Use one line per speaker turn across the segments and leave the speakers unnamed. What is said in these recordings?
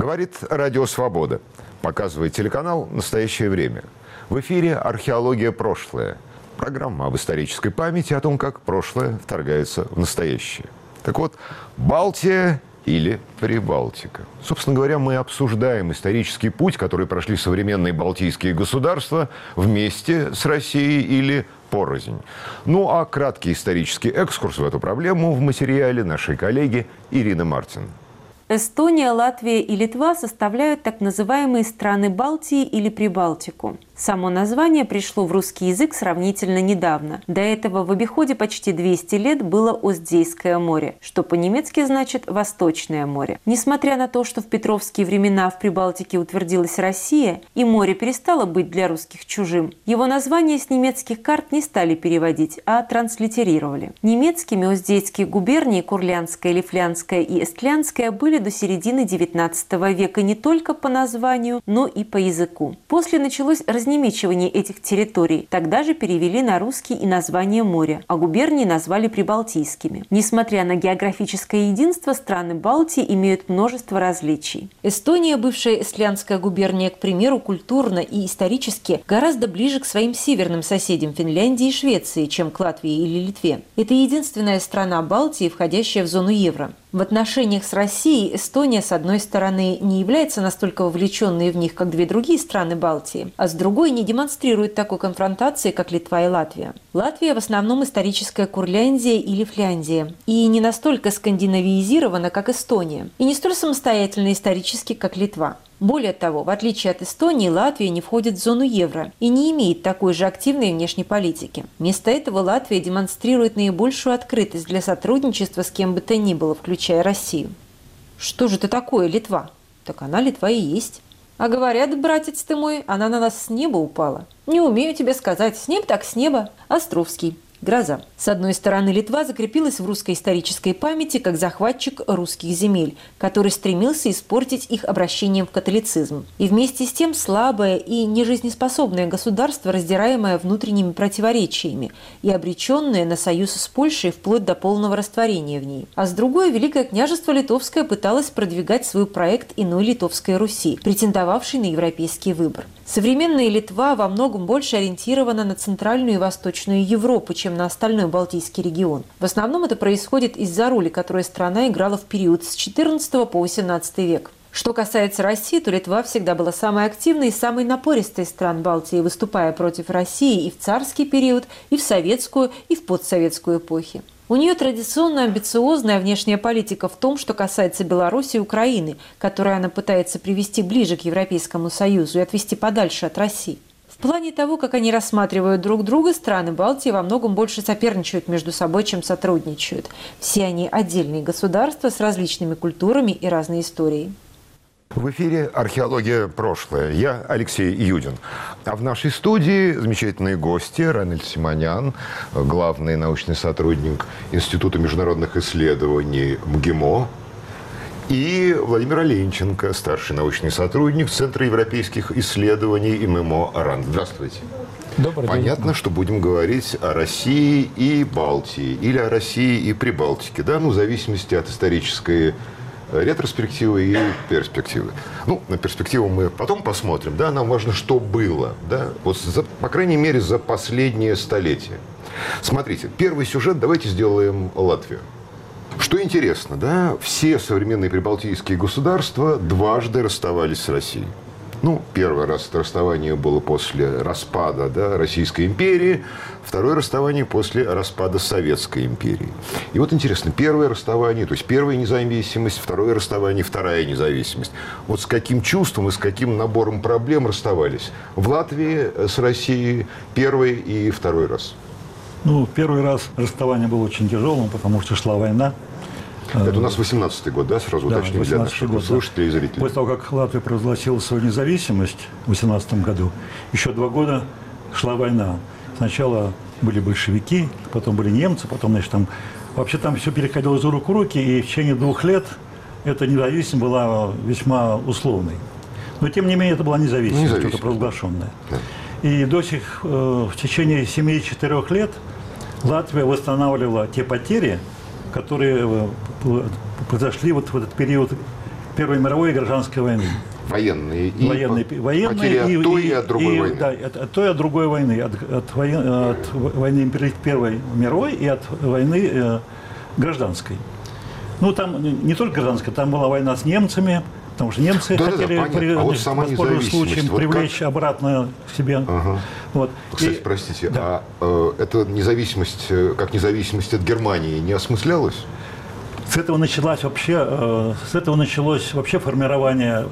Говорит Радио Свобода. Показывает телеканал «Настоящее время». В эфире «Археология. Прошлое». Программа об исторической памяти, о том, как прошлое вторгается в настоящее. Так вот, Балтия или Прибалтика. Собственно говоря, мы обсуждаем исторический путь, который прошли современные балтийские государства вместе с Россией или порознь. Ну а краткий исторический экскурс в эту проблему в материале нашей коллеги Ирины Мартин.
Эстония, Латвия и Литва составляют так называемые страны Балтии или Прибалтику. Само название пришло в русский язык сравнительно недавно. До этого в обиходе почти 200 лет было Остзейское море, что по-немецки значит «Восточное море». Несмотря на то, что в петровские времена в Прибалтике утвердилась Россия, и море перестало быть для русских чужим, его название с немецких карт не стали переводить, а транслитерировали. Немецкими Остзейские губернии, Курлянская, Лифлянская и Эстлянская, были до середины XIX века не только по названию, но и по языку. После началось разнемечивание этих территорий. Тогда же перевели на русский и название моря, а губернии назвали прибалтийскими. Несмотря на географическое единство, страны Балтии имеют множество различий. Эстония, бывшая Эстлянская губерния, к примеру, культурно и исторически гораздо ближе к своим северным соседям Финляндии и Швеции, чем к Латвии или Литве. Это единственная страна Балтии, входящая в зону евро. В отношениях с Россией Эстония, с одной стороны, не является настолько вовлеченной в них, как две другие страны Балтии, а с другой не демонстрирует такой конфронтации, как Литва и Латвия. Латвия в основном историческая Курляндия или Фляндия, и не настолько скандинавизирована, как Эстония, и не столь самостоятельна исторически, как Литва. Более того, в отличие от Эстонии, Латвия не входит в зону евро и не имеет такой же активной внешней политики. Вместо этого Латвия демонстрирует наибольшую открытость для сотрудничества с кем бы то ни было, включая Россию. Что же это такое, Литва? Так она Литва и есть. А говорят, братец ты мой, она на нас с неба упала. Не умею тебе сказать, с неба так с неба. Островский. Гроза. С одной стороны, Литва закрепилась в русской исторической памяти как захватчик русских земель, который стремился испортить их обращением в католицизм. И вместе с тем слабое и нежизнеспособное государство, раздираемое внутренними противоречиями и обреченное на союз с Польшей вплоть до полного растворения в ней. А с другой, Великое княжество Литовское пыталось продвигать свой проект иной Литовской Руси, претендовавшей на европейский выбор. Современная Литва во многом больше ориентирована на Центральную и Восточную Европу, чем на остальной Балтийский регион. В основном это происходит из-за роли, которую страна играла в период с XIV по XVIII век. Что касается России, то Литва всегда была самой активной и самой напористой из стран Балтии, выступая против России и в царский период, и в советскую, и в постсоветскую эпохи. У нее традиционно амбициозная внешняя политика в том, что касается Беларуси и Украины, которую она пытается привести ближе к Европейскому Союзу и отвести подальше от России. В плане того, как они рассматривают друг друга, страны Балтии во многом больше соперничают между собой, чем сотрудничают. Все они отдельные государства с различными культурами и разной историей.
В эфире «Археология. Прошлое». Я Алексей Юдин. А в нашей студии замечательные гости. Ранэль Симонян, главный научный сотрудник Института международных исследований МГИМО. И Владимир Оленченко, старший научный сотрудник Центра европейских исследований ММО РАН. Здравствуйте.
Добрый день.
Понятно, что будем говорить о России и Балтии, или о России и Прибалтике, да, ну, в зависимости от исторической ретроспективы и перспективы. Ну, на перспективу мы потом посмотрим, да, нам важно, что было, да, вот по крайней мере за последнее столетие. Смотрите, первый сюжет давайте сделаем Латвию. Что интересно, да, все современные прибалтийские государства дважды расставались с Россией. Ну, первый раз это расставание было после распада, да, Российской империи, второе расставание после распада Советской империи. И вот интересно, первое расставание, то есть первая независимость, второе расставание, вторая независимость. Вот с каким чувством и с каким набором проблем расставались в Латвии с Россией первый и второй раз?
Ну, первый раз расставание было очень тяжелым, потому что шла война.
Это у нас 18-й год, да, сразу уточним для наших слушателей и зрителей.
После того, как Латвия провозгласила свою независимость в 18 году, еще 2 года шла война. Сначала были большевики, потом были немцы, потом, значит, вообще там все переходило из рук в руки, и в течение 2 лет эта независимость была весьма условной. Но, тем не менее, это была независимость, это провозглашенная. Да. И в течение 74 лет Латвия восстанавливала те потери, которые произошли вот в этот период Первой мировой и гражданской войны.
Военные.
Военные
потери от той и от другой войны.
Да, от той и от другой войны. От войны Первой мировой и от войны гражданской. Ну, там не только гражданская, там была война с немцами, потому что немцы хотели воспользоваться случаем привлечь обратно к себе.
Ага.
Вот.
Кстати, простите, да. Эта независимость, как независимость от Германии, не осмыслялась?
С этого началось вообще формирование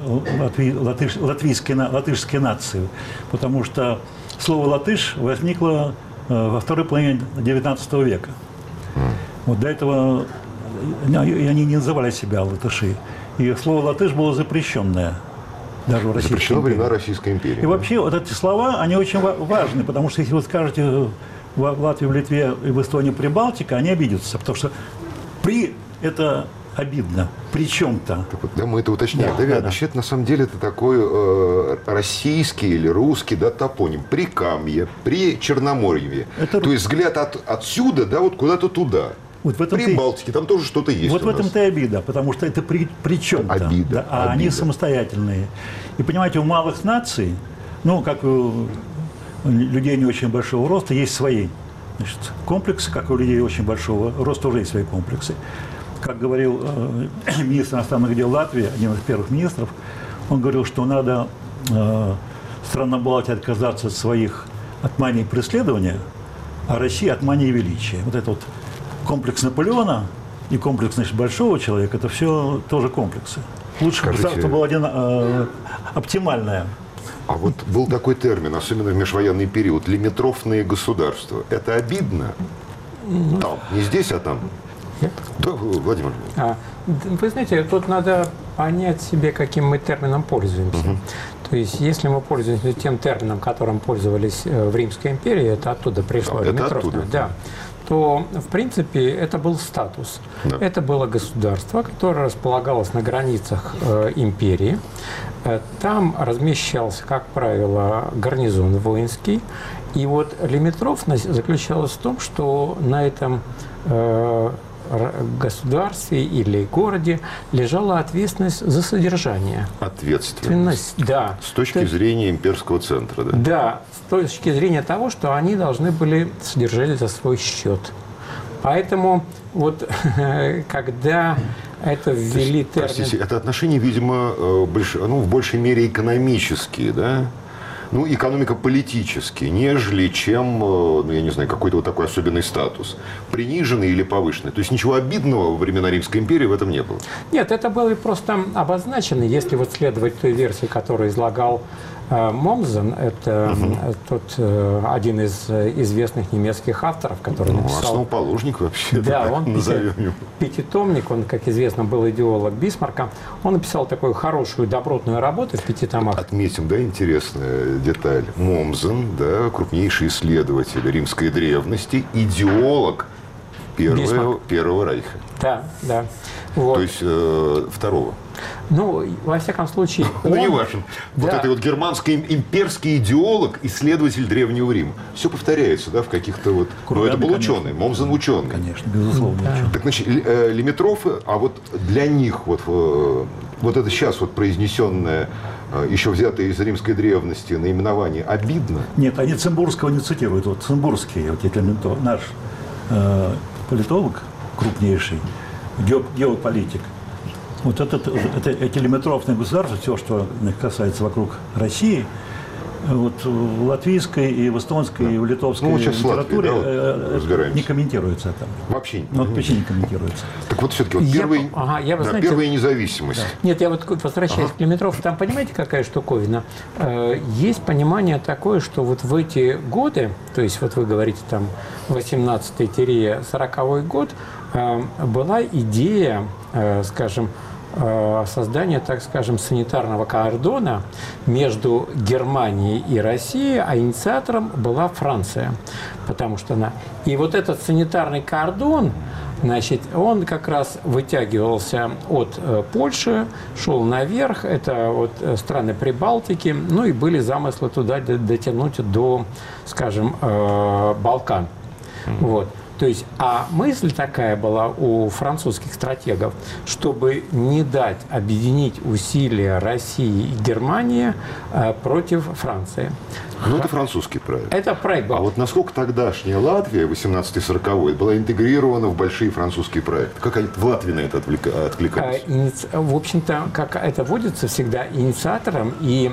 латышской нации, потому что слово «латыш» возникло во второй половине XIX века. Вот до этого они не называли себя латыши. И слово «латыш» было запрещенное даже в Российской империи.
Запрещено во времена Российской империи.
И вообще вот эти слова, они очень важны, потому что если вы скажете в Латвии, в Литве и в Эстонии «Прибалтика», они обидятся, потому что это обидно. При чем-то.
Вот, да, мы это уточняем. Да, вообще, на самом деле, это такой российский или русский, да, топоним. Прикамье, при Черноморье. То есть взгляд отсюда, да, вот куда-то туда.
Вот в этом
при Балтике, там тоже что-то есть.
Вот в этом-то и обида, потому что это при чем-то.
Обида.
Да, а они самостоятельные. И понимаете, у малых наций, ну, как у людей не очень большого роста, есть свои, значит, комплексы, как у людей очень большого роста тоже есть свои комплексы. Как говорил министр иностранных дел Латвии, один из первых министров, он говорил, что надо странам Балтии отказаться от мании преследования, а России от мании величия. Вот это вот комплекс Наполеона и комплекс, значит, большого человека, это все тоже комплексы. Лучше государство было оптимальное.
А вот был такой термин, особенно в межвоенный период, лимитрофные государства. Это обидно? Там, не здесь, а там.
Нет?
Да, Владимир.
Вы знаете, тут надо понять себе, каким мы термином пользуемся. То есть, если мы пользуемся тем термином, которым пользовались в Римской империи, это оттуда пришло, лимитрофное, да, то, в принципе, это был статус. Да. Это было государство, которое располагалось на границах империи. Там размещался, как правило, гарнизон воинский. И вот лимитрофность заключалась в том, что на этом государстве или городе лежала ответственность за содержание.
Ответственность.
Да.
С точки зрения имперского центра, да? Да,
с точки зрения того, что они должны были содержать за свой счет. Поэтому вот когда это ввели термин...
Простите, это отношения, видимо, в большей мере экономические, да? Ну, экономико-политический, нежели чем, ну, я не знаю, какой-то вот такой особенный статус. Приниженный или повышенный. То есть ничего обидного во времена Римской империи в этом не было.
Нет, это было просто обозначено, если вот следовать той версии, которую излагал Момзен, это один из известных немецких авторов, который написал...
Основоположник вообще.
Да, он пятитомник, он, как известно, был идеолог Бисмарка. Он написал такую хорошую, добротную работу в 5 томах.
Отметим, да, интересная деталь. Момзен, да, крупнейший исследователь римской древности, идеолог Первого Рейха.
Да, да. Вот.
То есть второго.
Ну, во всяком случае...
Ну, не важно. Да. Вот это вот германский имперский идеолог, исследователь Древнего Рима. Все повторяется, да, в каких-то вот... Но это был ученый, Момзен ученый.
Конечно, безусловно.
Да. Так, значит, лимитрофы, а вот для них вот это сейчас вот произнесенное, еще взятое из римской древности наименование обидно?
Нет, они Цимбурского не цитируют. Вот Цимбурский, вот наш политолог крупнейший, геополитик. Вот эти лимитрофные государства, все, что касается вокруг России, вот в латвийской и в эстонской, и в литовской литературе не комментируется это.
Вообще
не комментируется.
Так вот все-таки вот первая независимость.
Да. Нет, я вот возвращаюсь к лимитрофу. Там, понимаете, какая штуковина? Есть понимание такое, что вот в эти годы, то есть вот вы говорите там 18-40 год, была идея, скажем, создания, так скажем, санитарного кордона между Германией и Россией, а инициатором была Франция, потому что она... И вот этот санитарный кордон, значит, он как раз вытягивался от Польши, шел наверх, это вот страны Прибалтики, ну и были замыслы туда дотянуть до, скажем, Балкан. Вот. То есть, а мысль такая была у французских стратегов, чтобы не дать объединить усилия России и Германии против Франции.
Ну, это французский проект.
Это проект был.
А вот насколько тогдашняя Латвия, 1840-й, была интегрирована в большие французские проекты? Как они в Латвии на это откликались?
В общем-то, как это водится всегда, инициатором и,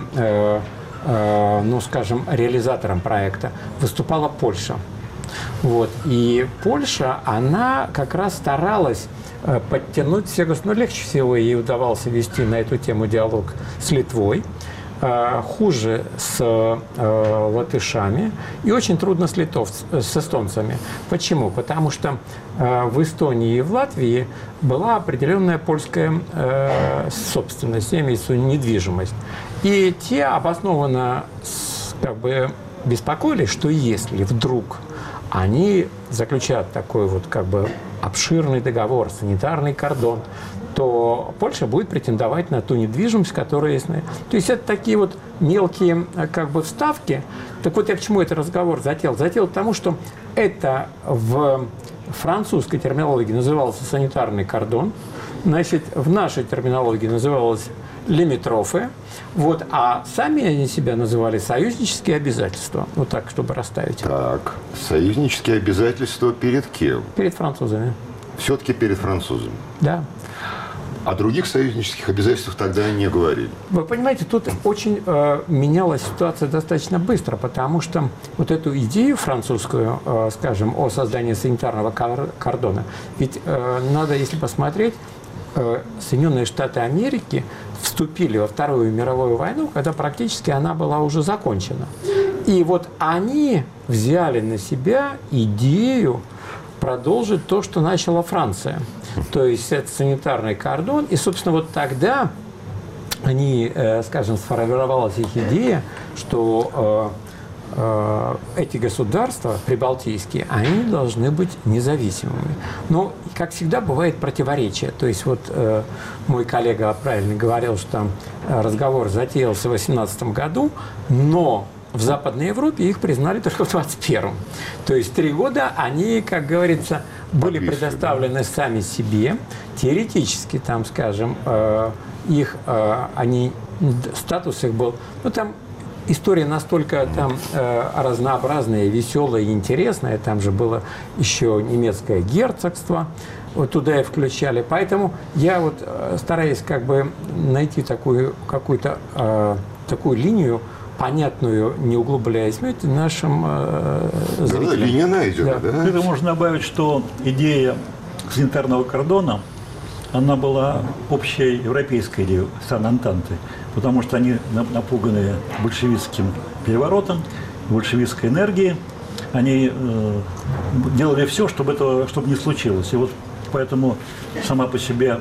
ну, скажем, реализатором проекта выступала Польша. Вот. И Польша, она как раз старалась подтянуть все государства. Ну, легче всего ей удавалось вести на эту тему диалог с Литвой, хуже с латышами и очень трудно с эстонцами. Почему? Потому что в Эстонии и в Латвии была определенная польская собственность, имеется в виду недвижимость. И те обоснованно как бы беспокоились, что если вдруг они заключат такой вот как бы обширный договор, санитарный кордон, то Польша будет претендовать на ту недвижимость, которая есть. То есть это такие вот мелкие как бы вставки. Так вот я к чему этот разговор затеял? Затеял к тому, что это в французской терминологии назывался санитарный кордон, значит, в нашей терминологии называлось лимитрофы, вот, а сами они себя называли союзнические обязательства. Вот так, чтобы расставить.
Так, союзнические обязательства перед кем?
Перед французами.
Все-таки перед французами.
Да.
О других союзнических обязательствах тогда не говорили.
Вы понимаете, тут очень менялась ситуация достаточно быстро, потому что вот эту идею французскую, скажем, о создании санитарного кордона, ведь надо, если посмотреть, Соединенные Штаты Америки вступили во Вторую мировую войну, когда практически она была уже закончена. И вот они взяли на себя идею продолжить то, что начала Франция. То есть это санитарный кордон. И, собственно, вот тогда они, скажем, сформировалась их идея, что эти государства прибалтийские, они должны быть независимыми. Но, как всегда, бывает противоречие. То есть вот мой коллега правильно говорил, что там разговор затеялся в 18 году, но в Западной Европе их признали только в 21-м. То есть 3 года они, как говорится, были предоставлены сами себе. Теоретически, там, скажем, статус их был, ну, там, история настолько там разнообразная, веселая и интересная. Там же было еще немецкое герцогство. Вот туда и включали. Поэтому я вот стараюсь как бы найти такую какую-то такую линию, понятную, не углубляясь в нашим зрителям.
Да, линия найдена, да.
Это можно добавить, что идея санитарного кордона, она была общей европейской идеей стран Антанты, потому что они, напуганные большевистским переворотом, большевистской энергией, они делали все, чтобы этого не случилось. И вот поэтому сам по себе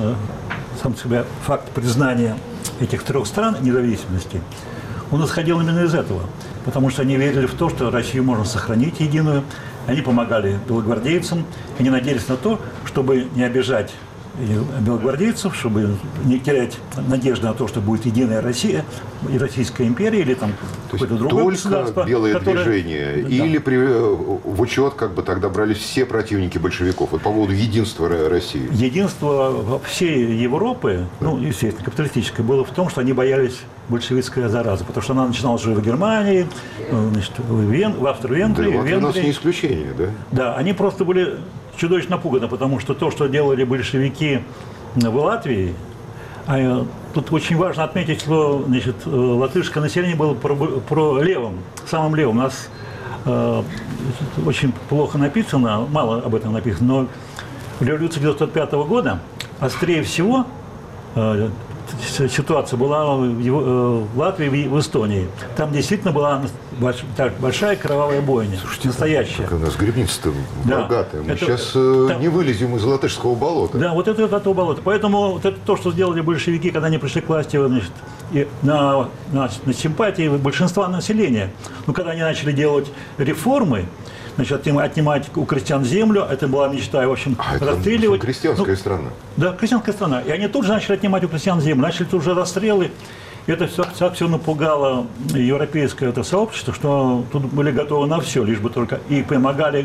факт признания этих 3 стран независимости, он исходил именно из этого, потому что они верили в то, что Россию можно сохранить единую, они помогали белогвардейцам, они надеялись на то, чтобы не обижать белогвардейцев, чтобы не терять надежды на то, что будет единая Россия и Российская империя, или там какое-то другое государство.
Только белое движение, или в учет как бы тогда брались все противники большевиков вот по поводу единства России?
Единство всей Европы, ну, естественно, капиталистическое, было в том, что они боялись большевистской заразы, потому что она начиналась уже в Германии, значит, в Австро-Венгрии.
Да, Латвия у нас не исключение, да? Да,
они просто были чудовищно напуганы, потому что то, что делали большевики в Латвии, тут очень важно отметить, что, значит, латышское население было левым, самым левым. У нас очень плохо написано, мало об этом написано, но в революции 1905 года острее всего ситуация была в Латвии и в Эстонии. Там действительно была большая кровавая бойня.
Слушайте,
настоящая.
Как у нас гребница-то богатая. Мы сейчас не вылезем из латышского болота.
Да, вот это болото. Поэтому вот это то, что сделали большевики, когда они пришли к власти, значит, и на симпатии большинства населения. Но когда они начали делать реформы, значит, отнимать у крестьян землю, это была мечта, в общем, расстреливать.
Это крестьянская страна.
Да, крестьянская страна. И они тут же начали отнимать у крестьян землю, начали тут же расстрелы. И это все напугало европейское сообщество, что тут были готовы на все, лишь бы только и помогали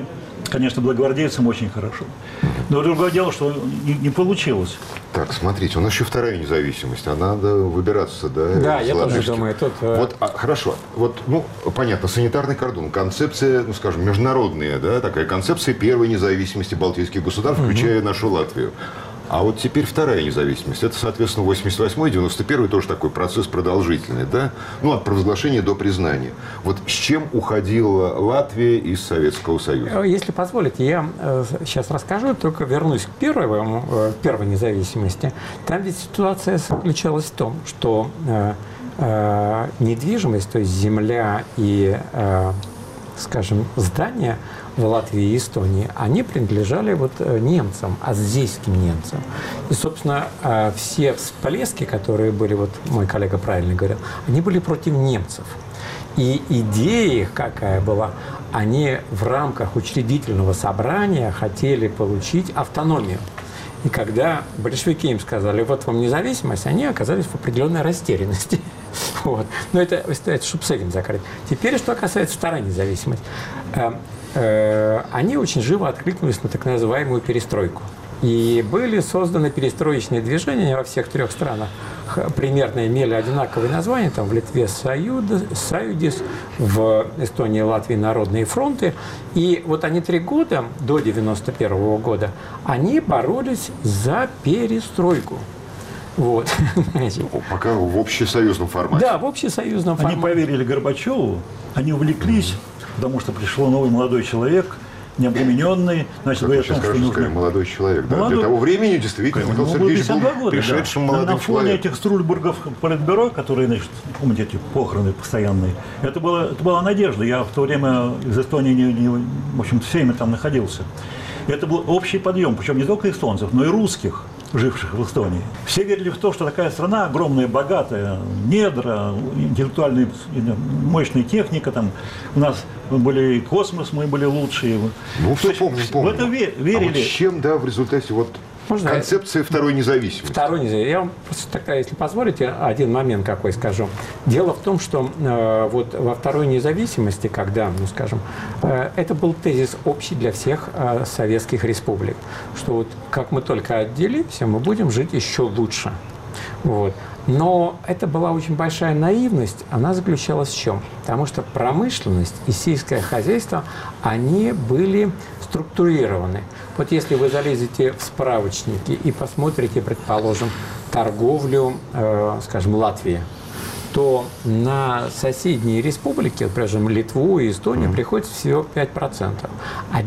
конечно, белогвардейцам очень хорошо. Но другое дело, что не получилось.
Так, смотрите, у нас еще вторая независимость, а надо выбираться, да?
Да, я тоже думаю, тут...
Вот, хорошо, вот, ну, понятно, санитарный кордон, концепция, ну, скажем, международная, да, такая концепция первой независимости балтийских государств, включая нашу Латвию. А вот теперь вторая независимость. Это, соответственно, 88-й, 91-й, тоже такой процесс продолжительный, да? Ну, от провозглашения до признания. Вот с чем уходила Латвия из Советского Союза?
Если позволите, я сейчас расскажу, только вернусь к первой независимости. Там ведь ситуация заключалась в том, что недвижимость, то есть земля и, скажем, здания в Латвии и Эстонии, они принадлежали вот немцам, азийским немцам. И, собственно, все всплески, которые были, вот мой коллега правильно говорил, они были против немцев. И идея их какая была, они в рамках учредительного собрания хотели получить автономию. И когда большевики им сказали, вот вам независимость, они оказались в определенной растерянности. Вот. Но это чтобы с этим закрыть. Теперь, что касается второй независимости. Они очень живо откликнулись на так называемую перестройку. И были созданы перестроечные движения во всех трех странах. Примерно имели одинаковые названия. Там в Литве Союдис, в Эстонии и Латвии Народные фронты. И вот они 3 года, до 91 года, они боролись за перестройку. Вот.
Пока в общесоюзном формате.
Да, в общесоюзном формате.
Они поверили Горбачеву, они увлеклись, потому что пришел новый молодой человек, необремененный. Значит, говорят,
что нужно... молодой человек. Да. Для того времени, действительно, Михаил Сергеевич был пришедшим молодым человеком.
На фоне этих Струльбургов политбюро, которые, значит, помните, эти похороны постоянные, это была надежда. Я в то время из Эстонии, в общем, все время там находился. Это был общий подъем, причем не только эстонцев, но и русских, живших в Эстонии. Все верили в то, что такая страна огромная, богатая, недра, интеллектуальная, мощная техника. Там. У нас были космос, мы были лучшие.
Ну, все помним.
В это верили.
А вот с чем, да, в результате концепция второй независимости?
Второй независимости. Я вам просто тогда, если позволите, один момент какой скажу. Дело в том, что вот во второй независимости, когда, ну, скажем, это был тезис общий для всех советских республик, что вот как мы только отделимся, мы будем жить еще лучше. Вот. Но это была очень большая наивность, она заключалась в чем? Потому что промышленность и сельское хозяйство, они были структурированы. Вот если вы залезете в справочники и посмотрите, предположим, торговлю, скажем, Латвии, то на соседние республики, например, Литву и Эстонию, приходится всего 5%. А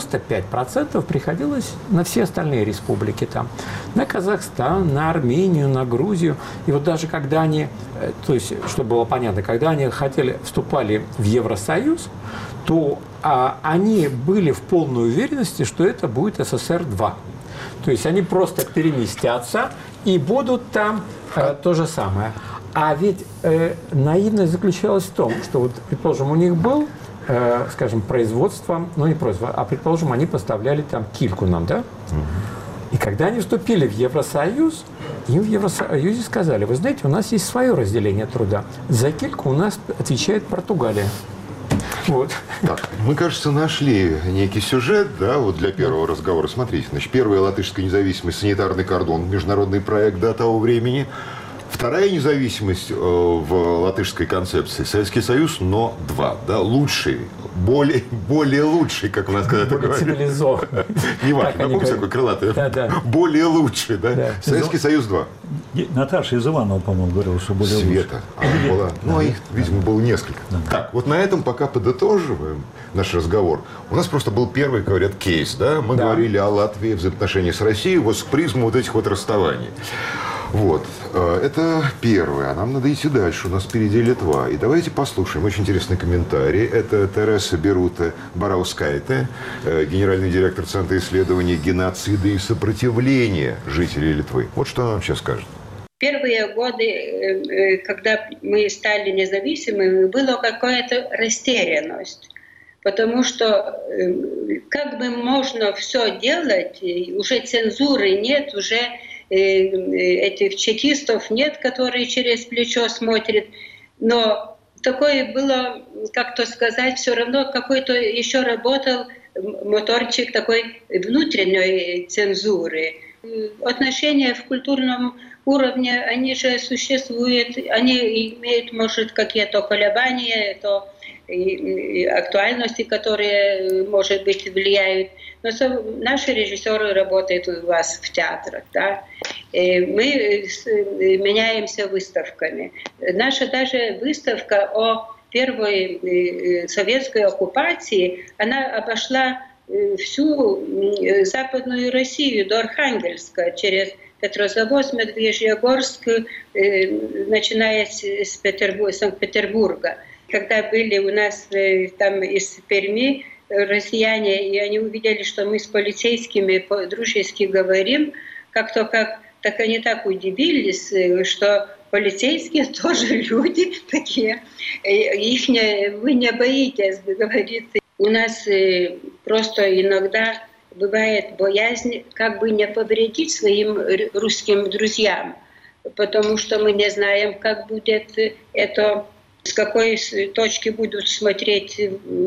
95% приходилось на все остальные республики. Там, на Казахстан, на Армению, на Грузию. И вот даже когда они, то есть, чтобы было понятно, когда они вступали в Евросоюз, то они были в полной уверенности, что это будет СССР-2. То есть они просто переместятся и будут там то же самое. А ведь наивность заключалась в том, что, вот, предположим, у них был, скажем, производство, ну не производство, а, предположим, они поставляли там кильку нам, да? И когда они вступили в Евросоюз, им в Евросоюзе сказали, вы знаете, у нас есть свое разделение труда. За кильку у нас отвечает Португалия. Вот.
Так, мы, кажется, нашли некий сюжет, да, вот для первого разговора. Смотрите, значит, первая латышская независимость, санитарный кордон, международный проект до того времени. Вторая независимость в латышской концепции – Советский Союз, но 2, да, лучший, более лучший, как у нас когда-то говорят.
Цивилизованный.
Не важно, помните такой крылатый?
Да.
Более лучший, да? Советский Союз 2.
Наташа из Иванова, по-моему, говорила, что более лучше.
Света. Была. Ну, их, видимо, было несколько. Так, вот на этом пока подытоживаем наш разговор. У нас просто был первый, говорят, кейс, да? Мы говорили о Латвии, взаимоотношениях с Россией, вот с призму вот этих вот расставаний. Вот, это первое. А нам надо идти дальше. У нас впереди Литва. И давайте послушаем очень интересный комментарий. Это Тереса Берута Бараускайте, генеральный директор Центра исследований геноцида и сопротивления жителей Литвы. Вот что она нам сейчас скажет.
Первые годы, когда мы стали независимыми, была какая-то растерянность. Потому что как бы можно все делать, уже цензуры нет, уже этих чекистов нет, которые через плечо смотрят. Но такое было, как то сказать, все равно какой-то еще работал моторчик такой внутренней цензуры. Отношения в культурном уровне, они же существуют, они имеют, может, какие-то колебания, то и актуальности, которые, может быть, влияют. Но наши режиссеры работают у вас в театрах, да? И мы меняемся выставками. Наша даже выставка о первой советской оккупации, она обошла всю Западную Россию до Архангельска, через Петрозаводск, Медвежьегорск, начиная с Санкт-Петербурга. Когда были у нас там из Перми россияне, и они увидели, что мы с полицейскими по-дружески говорим, так они так удивились, что полицейские тоже люди такие. Вы не боитесь, говорится. У нас просто иногда бывает боязнь, как бы не повредить своим русским друзьям, потому что мы не знаем, как будет это, с какой точки будут смотреть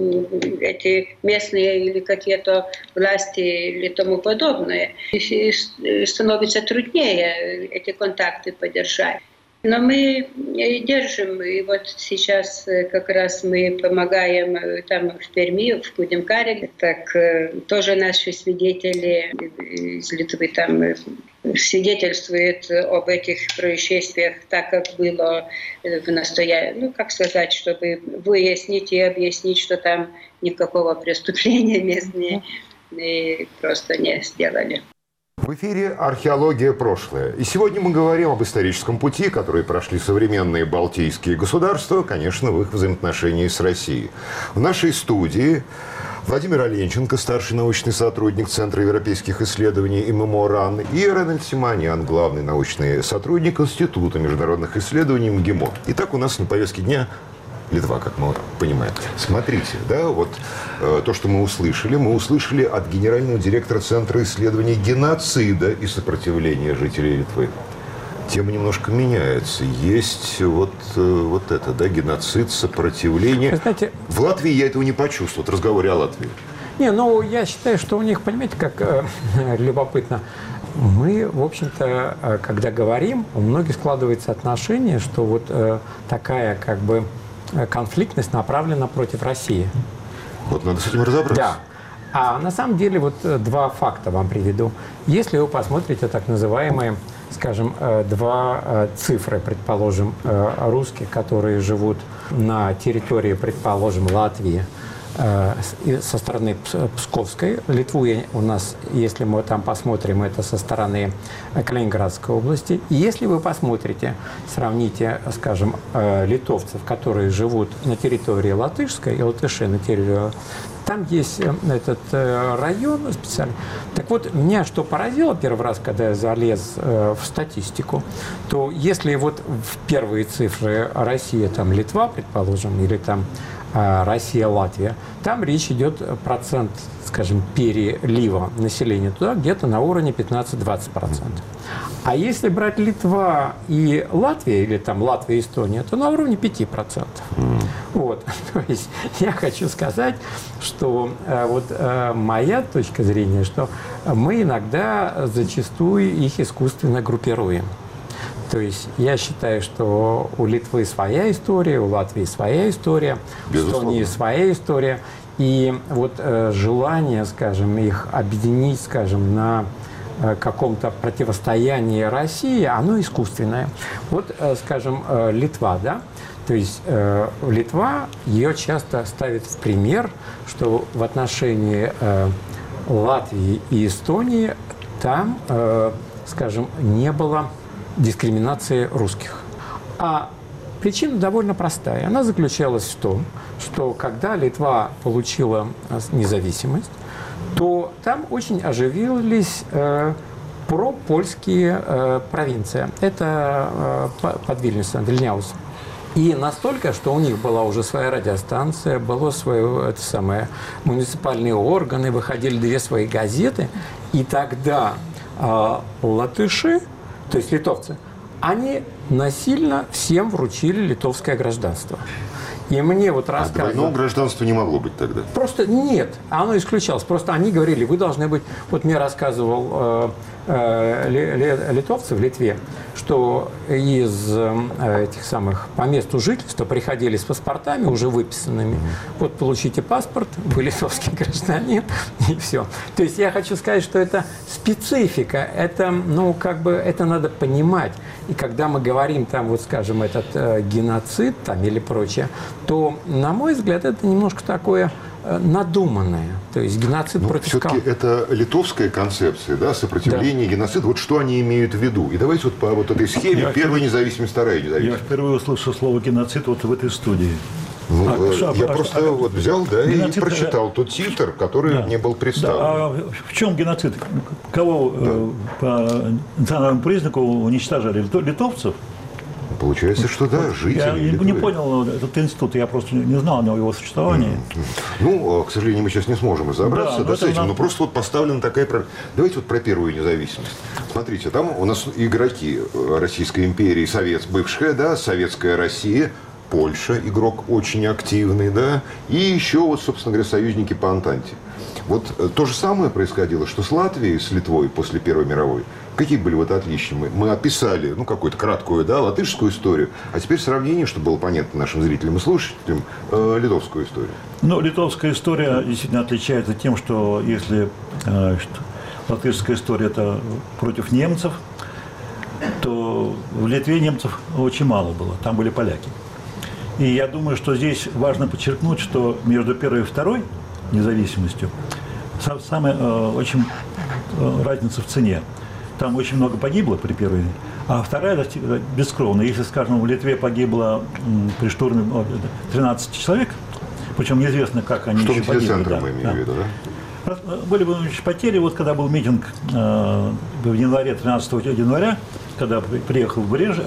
эти местные или какие-то власти или тому подобное. И становится труднее эти контакты поддержать. Но мы держим, и вот сейчас как раз мы помогаем там в Перми, в Кудымкаре, так тоже наши свидетели из Литвы там свидетельствуют об этих происшествиях, так как было в настоящем, как сказать, чтобы выяснить и объяснить, что там никакого преступления местные просто не сделали.
В эфире «Археология. Прошлое». И сегодня мы говорим об историческом пути, который прошли современные балтийские государства, конечно, в их взаимоотношении с Россией. В нашей студии Владимир Оленченко, старший научный сотрудник Центра европейских исследований ММО РАН, и Ренальд Симонян, главный научный сотрудник Института международных исследований МГИМО. Итак, у нас на повестке дня Литва, как мы понимаем. Смотрите, да, вот то, что мы услышали от генерального директора Центра исследований геноцида и сопротивления жителей Литвы. Тема немножко меняется. Есть вот это, да, геноцид, сопротивление.
Знаете,
в Латвии я этого не почувствовал, в разговоре о Латвии.
Я считаю, что у них, понимаете, как любопытно. Мы, в общем-то, когда говорим, у многих складывается отношение, что вот такая как бы конфликтность направлена против России.
Вот надо с этим разобраться.
Да. А на самом деле вот два факта вам приведу. Если вы посмотрите так называемые, скажем, два цифры, предположим, русских, которые живут на территории, предположим, Латвии, со стороны Псковской. Литву у нас, если мы там посмотрим, это со стороны Калининградской области. И если вы посмотрите, сравните, скажем, литовцев, которые живут на территории латышской, и латыши на территории, там есть этот район специальный. Так вот, меня что поразило первый раз, когда я залез в статистику, то если вот в первые цифры Россия, там Литва, предположим, или там Россия, Латвия, там речь идет процент, скажем, перелива населения туда где-то на уровне 15-20%. А если брать Литва и Латвия, или там Латвия и Эстония, то на уровне 5%. Вот. То есть я хочу сказать, что моя точка зрения, что мы иногда зачастую их искусственно группируем. То есть я считаю, что у Литвы своя история, у Латвии своя история, у Эстонии своя история. И вот желание, скажем, их объединить, скажем, на каком-то противостоянии России, оно искусственное. Вот, скажем, Литва, да? То есть Литва, ее часто ставят в пример, что в отношении Латвии и Эстонии там, скажем, не было дискриминации русских. А причина довольно простая. Она заключалась в том, что когда Литва получила независимость, то там очень оживились пропольские провинции. Это под Вильнюсом, Вильняус. И настолько, что у них была уже своя радиостанция, было свое, муниципальные органы, выходили 2 свои газеты. И тогда латыши, то есть литовцы, они насильно всем вручили литовское гражданство. И мне вот рассказывали...
Двойного гражданства не могло быть тогда?
Просто нет, оно исключалось. Просто они говорили, вы должны быть... Вот мне рассказывал литовцы в Литве, что из этих самых по месту жительства приходили с паспортами уже выписанными. Вот получите паспорт, вы литовский гражданин, и все. То есть я хочу сказать, что это специфика, это, ну, как бы, это надо понимать. И когда мы говорим, там, вот, скажем, этот геноцид там, или прочее, то, на мой взгляд, это немножко такое надуманное. То есть геноцид против кого?
Все-таки это литовская концепция, да, сопротивление, геноцид. Вот что они имеют в виду? И давайте вот по вот этой схеме первая независимость, вторая независимость.
Я впервые услышал слово геноцид вот в этой студии.
Я просто вот взял, да, и прочитал тот титр, который мне был представлен.
Да, а в чем геноцид? Кого по национальному признаку уничтожали? Литовцев?
Получается, что да, жители.
Я не понял этот институт, я просто не знал о его существовании.
Ну, к сожалению, мы сейчас не сможем разобраться с этим, но просто вот поставлена такая проблема. Давайте вот про первую независимость. Смотрите, там у нас игроки Российской империи, бывшая, да, Советская Россия, Польша, игрок очень активный, да, и еще вот, собственно говоря, союзники по Антанте. Вот то же самое происходило, что с Латвией, с Литвой после Первой мировой. Какие были вот отличия? Мы описали, ну, какую-то краткую, да, латышскую историю, а теперь сравнение, чтобы было понятно нашим зрителям и слушателям, литовскую историю.
Ну, литовская история действительно отличается тем, что если латышская история – это против немцев, то в Литве немцев очень мало было, там были поляки. И я думаю, что здесь важно подчеркнуть, что между первой и второй независимостью самая очень разница в цене. Там очень много погибло при первой, а вторая бескровная. Если, скажем, в Литве погибло при штурме 13 человек, причем неизвестно, как они еще погибли.
Центром, мы имеем в виду, да?
Были бы потери. Вот когда был митинг в январе, 13 января, когда приехал в Бреж,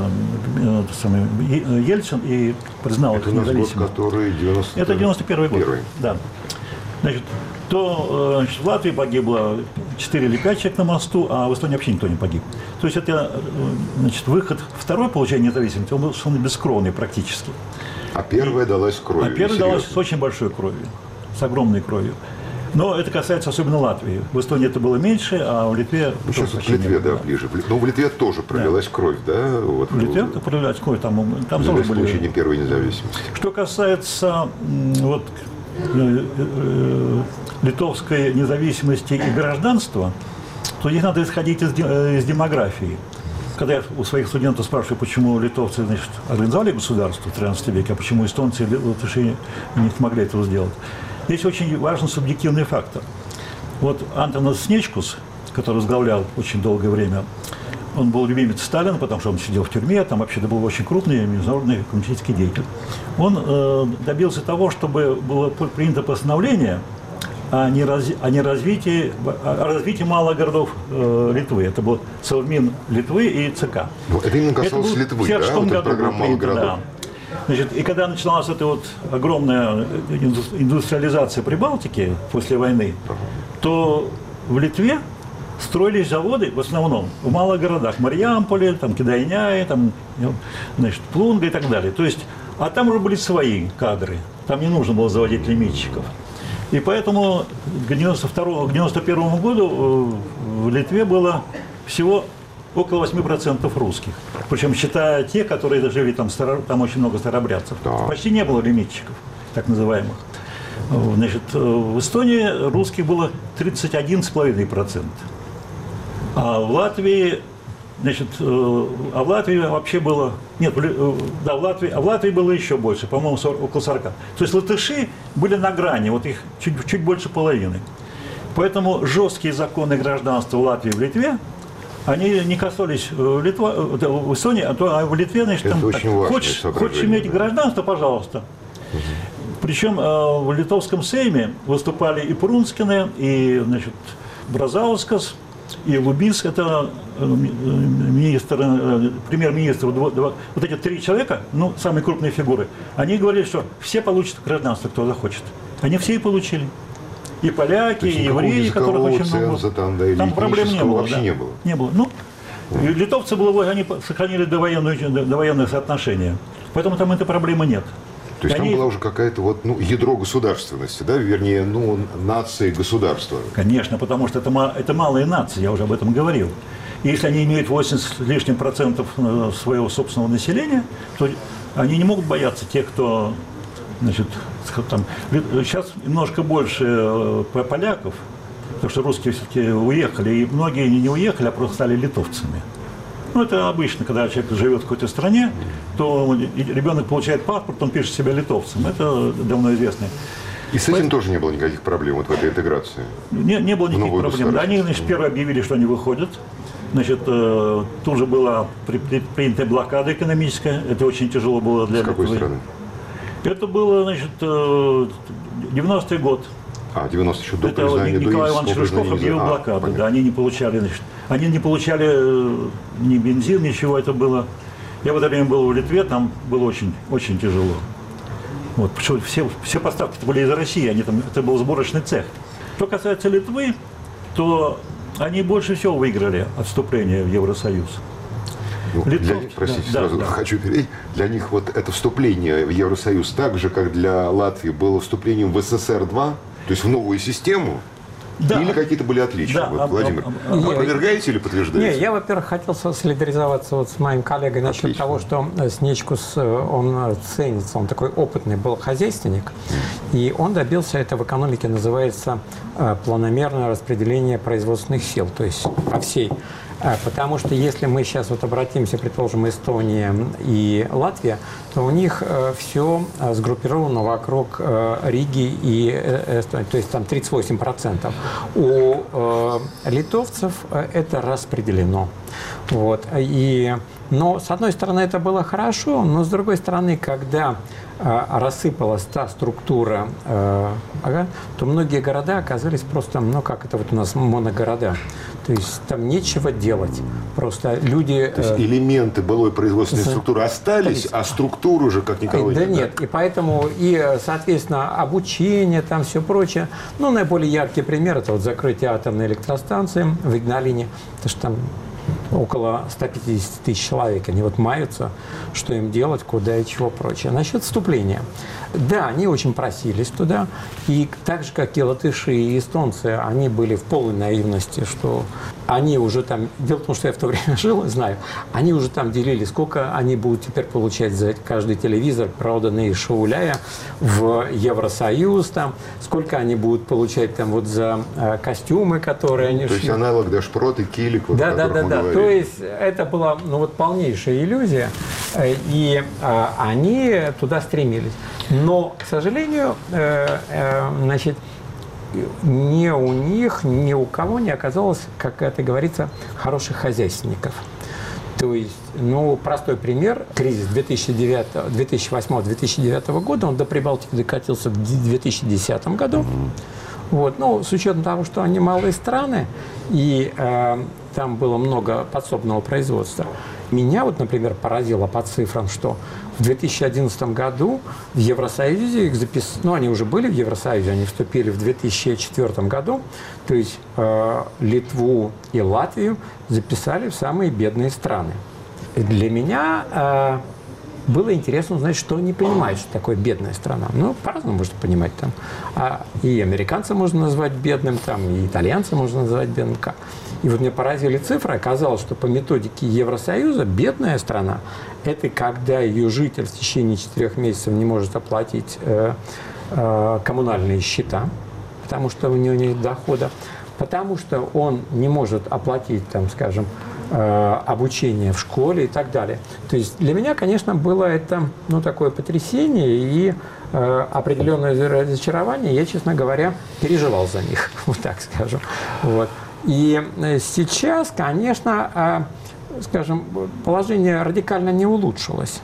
Ельцин и признал их независимость.
Это который 91-й.
Это 91-й год. Да. Значит, то в Латвии погибло 4 или 5 человек на мосту, а в Эстонии вообще никто не погиб. То есть это, значит, выход второй получения независимости, он был бескровный практически.
А первая далась кровью.
А первая далась с очень большой кровью, с огромной кровью. Но это касается особенно Латвии. В Эстонии это было меньше, а в Литве...
Сейчас в Литве, да, ближе. Но в Литве тоже пролилась кровь, да? Вот,
в Литве пролилась кровь, там тоже были...
получение первой независимости.
Что касается вот, литовской независимости и гражданства, то здесь надо исходить из демографии. Когда я у своих студентов спрашиваю, почему литовцы, значит, организовали государство в 13 веке, а почему эстонцы и латыши не смогли этого сделать, здесь очень важен субъективный фактор. Вот Антонас Снечкус, который возглавлял очень долгое время, он был любимец Сталина, потому что он сидел в тюрьме, там вообще-то был очень крупный международный коммунистический деятель. Он добился того, чтобы было принято постановление о развитии малых городов Литвы. Это был Совмин Литвы и ЦК.
Это именно касалось Литвы, да? Вот эта программа малых городов.
Да. Значит, и когда начиналась эта вот огромная индустриализация Прибалтики после войны, то в Литве строились заводы в основном в малых городах. Мариамполе, там, Кедайняе, там, значит, Плунга и так далее. То есть, а там уже были свои кадры. Там не нужно было заводить лимитчиков. И поэтому к 1991 году в Литве было всего около 8% русских. Причем считая те, которые жили там очень много старобрядцев. Да. Почти не было лимитчиков, так называемых. Значит, в Эстонии русских было 31,5%. А в Латвии, значит, вообще было... Нет, да, в Латвии было еще больше, по-моему, около 40. То есть латыши были на грани, вот их чуть больше половины. Поэтому жесткие законы гражданства в Латвии и в Литве, они не касались в Эстонии, а в Литве, значит, там так, хочешь иметь гражданство, пожалуйста. Причем в литовском сейме выступали и Прунскины, и, значит, Бразаускас, и Лубис, это премьер-министр, вот эти 3 человека, ну, самые крупные фигуры, они говорили, что все получат гражданство, кто захочет. Они все и получили. И поляки, и евреи, которых очень много. Там проблем не было.
Вообще не было.
Не было. Ну, и литовцы они сохранили довоенные соотношения. Поэтому там этой проблемы нет.
То есть там была уже какая-то вот, ядро государственности, да, вернее, нации государства.
Конечно, потому что это малые нации, я уже об этом говорил. И если они имеют 80 с лишним процентов своего собственного населения, то они не могут бояться тех, кто, значит, там, сейчас немножко больше поляков, потому что русские все-таки уехали, и многие не уехали, а просто стали литовцами. Это обычно, когда человек живет в какой-то стране, то ребенок получает паспорт, он пишет себя литовцем. Это давно известно.
И с этим тоже не было никаких проблем вот в этой интеграции?
Не было никаких проблем. Они, значит, первые объявили, что они выходят. Значит, тут же была принята блокада экономическая. Это очень тяжело было для Литвы.
С какой страны?
Это было, значит, 90-й год.
90 еще до признания, до
Николай Иванович Рыжков объявил блокаду. Да, они не получали, значит, ни бензин, ничего это было. Я в это время был в Литве, там было очень, очень тяжело. Вот, все поставки были из России, это был сборочный цех. Что касается Литвы, то они больше всего выиграли от вступления в Евросоюз.
Простите, сразу хочу перейти. Для них вот это вступление в Евросоюз так же, как для Латвии было вступлением в СССР-2, то есть в новую систему? Да. Или какие-то были отличия?
Да,
Владимир, вы опровергаете или подтверждаете?
Не, я, во-первых, хотел солидаризоваться с моим коллегой насчет того, что Снечкус, он ценится, он такой опытный был хозяйственник, и он добился, это в экономике называется планомерное распределение производственных сил, то есть по всей. Потому что если мы сейчас вот обратимся, предположим, Эстония и Латвия, то у них все сгруппировано вокруг Риги и Эстонии, то есть там 38%. У литовцев это распределено. Вот. Но, с одной стороны, это было хорошо, но, с другой стороны, когда рассыпалась та структура, то многие города оказались просто, как это вот у нас моногорода. То есть там нечего делать. Просто люди...
То есть элементы былой производственной структуры остались, а структуру уже как никого нет.
Да нет, и поэтому, соответственно, обучение, там все прочее. Наиболее яркий пример – это вот закрытие атомной электростанции в Игналине, потому что там около 150 тысяч человек. Они вот маются, что им делать, куда и чего прочее. Насчет вступления. Да, они очень просились туда. И так же, как и латыши и эстонцы, они были в полной наивности, что они уже там... Дело в том, что я в то время жил, знаю. Они уже там делили, сколько они будут теперь получать за каждый телевизор, проданный из Шауляя в Евросоюз, там, сколько они будут получать там вот за костюмы, которые они...
То есть аналог Дашпрот и Килик, вот,
да. То есть это была полнейшая иллюзия, и они туда стремились. Но, к сожалению, значит, ни у них, ни у кого не оказалось, как это говорится, хороших хозяйственников. То есть, простой пример, кризис 2008-2009 года, он до Прибалтики докатился в 2010 году. Вот. С учетом того, что они малые страны, и там было много подсобного производства. Меня, например, поразило по цифрам, что в 2011 году в Евросоюзе их записали, они уже были в Евросоюзе, они вступили в 2004 году, то есть Литву и Латвию записали в самые бедные страны. И для меня было интересно узнать, что они понимают, что такое бедная страна. По-разному можно понимать. Там. И американца можно назвать бедным, и итальянца можно назвать бедным. И вот мне поразили цифры. Оказалось, что по методике Евросоюза бедная страна – это когда ее житель в течение 4 месяцев не может оплатить коммунальные счета, потому что у него нет дохода, потому что он не может оплатить, обучение в школе и так далее. То есть для меня, конечно, было это такое потрясение и определенное разочарование. Я, честно говоря, переживал за них, вот так скажем. Вот. И сейчас, конечно, положение радикально не улучшилось.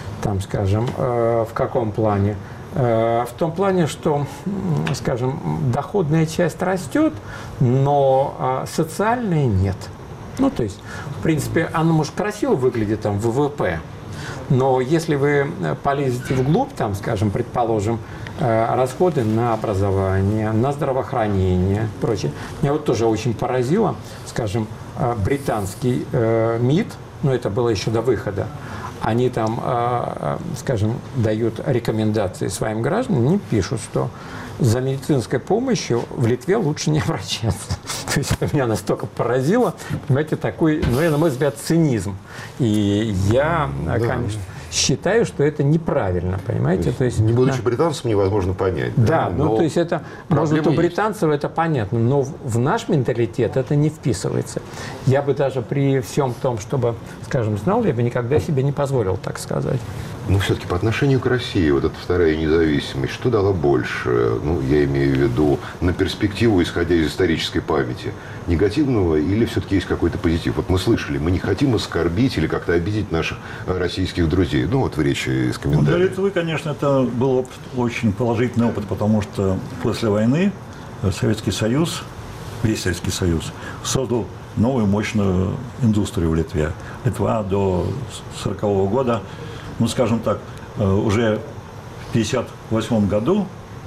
В каком плане? В том плане, что, доходная часть растет, но социальная нет. То есть, в принципе, оно, может, красиво выглядит в ВВП, но если вы полезете вглубь, предположим, расходы на образование, на здравоохранение и прочее. Меня тоже очень поразило, британский МИД, это было еще до выхода, они там, скажем, дают рекомендации своим гражданам, они пишут, что за медицинской помощью в Литве лучше не обращаться. То есть это меня настолько поразило, понимаете, такой, на мой взгляд, цинизм. И я, конечно, считаю, что это неправильно, понимаете?
То есть не будучи британцем, невозможно понять.
Да, то есть это, может, у британцев это понятно, но в наш менталитет это не вписывается. Я бы даже при всем том, чтобы, скажем, знал, я бы никогда себе не позволил так сказать.
Но все-таки по отношению к России, вот эта вторая независимость, что дала больше? Ну, я имею в виду на перспективу, исходя из исторической памяти, негативного или все-таки есть какой-то позитив? Вот мы слышали, мы не хотим оскорбить или как-то обидеть наших российских друзей. Ну, вот в речи из комментариев.
Для Литвы, конечно, это был очень положительный опыт, потому что после войны Советский Союз, весь Советский Союз, создал новую мощную индустрию в Литве. Литва до 1940 года, ну, скажем так, уже в 1958 году,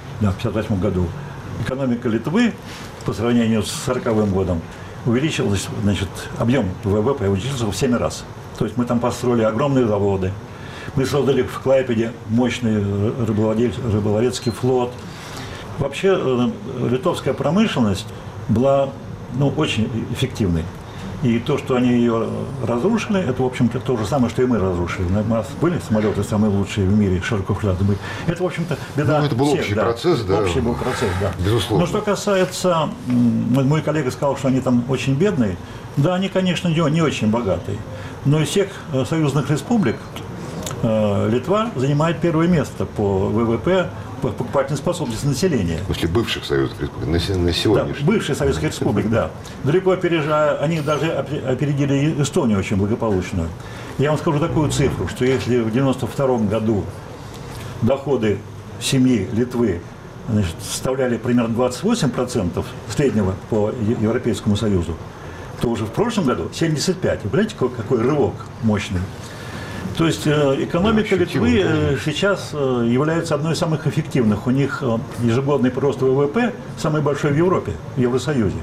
экономика Литвы по сравнению с 1940 годом увеличилась, значит, объем ВВП увеличился в 7 раз. То есть мы там построили огромные заводы, мы создали в Клайпеде мощный рыболовецкий флот. Вообще литовская промышленность была, очень эффективной. И то, что они ее разрушили, это, в общем-то, то же самое, что и мы разрушили. У нас были самолеты самые лучшие в мире, широкофлятные. Это, в общем-то, беда
это был
всех,
общий процесс, да?
Общий был процесс, да.
Безусловно.
Но что касается, мой коллега сказал, что они там очень бедные. Да, они, конечно, не очень богатые. Но из всех союзных республик Литва занимает первое место по ВВП, по покупательной способности населения.
После бывших союзных республик, на сегодняшний.
Да, бывших советских республик, да. Далеко опережая, они даже опередили Эстонию очень благополучную. Я вам скажу такую цифру, что если в 1992 году доходы семьи Литвы, значит, составляли примерно 28% среднего по Европейскому Союзу, то уже в прошлом году 75%. Вы понимаете, какой рывок мощный? То есть экономика Литвы сейчас является одной из самых эффективных. У них ежегодный прирост ВВП самый большой в Европе, в Евросоюзе.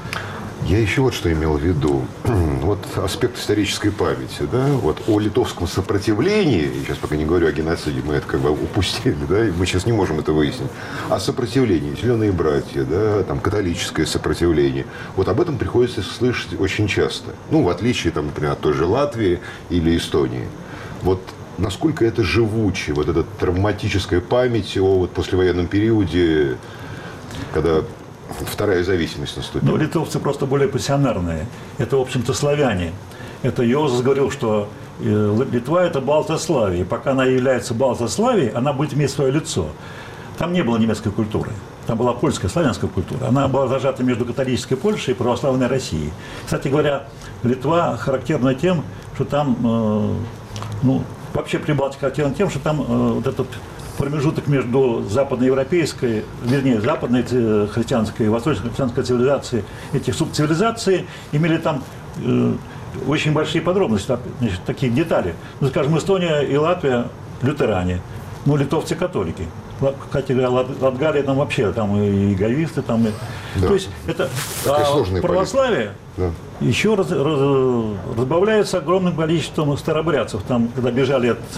Я еще вот что имел в виду. Вот аспект исторической памяти, да, вот о литовском сопротивлении, я сейчас пока не говорю о геноциде, мы это как бы упустили, да, и мы сейчас не можем это выяснить, о сопротивлении, зеленые братья, да, там, католическое сопротивление, вот об этом приходится слышать очень часто. Ну, в отличие, там, например, от той же Латвии или Эстонии. Вот насколько это живуче, вот эта травматическая память о вот послевоенном периоде, когда вторая зависимость наступила.
Ну, литовцы просто более пассионарные. Это, в общем-то, славяне. Это Йозеф говорил, что Литва – это Балтославия. И пока она является Балтославией, она будет иметь свое лицо. Там не было немецкой культуры. Там была польская, славянская культура. Она была зажата между католической Польшей и православной Россией. Кстати говоря, Литва характерна тем, что там, вообще Прибалтика характерна тем, что там вот этот промежуток между западноевропейской, вернее, западной христианской и восточно-христианской цивилизацией, этих субцивилизаций имели там очень большие подробности, значит, такие детали. Ну, скажем, Эстония и Латвия лютеране, литовцы католики. Кстати говоря, Латгалия там вообще, там и гаевисты, там и...
Да.
То есть это православие еще разбавляется огромным количеством старобрядцев. Там, когда бежали от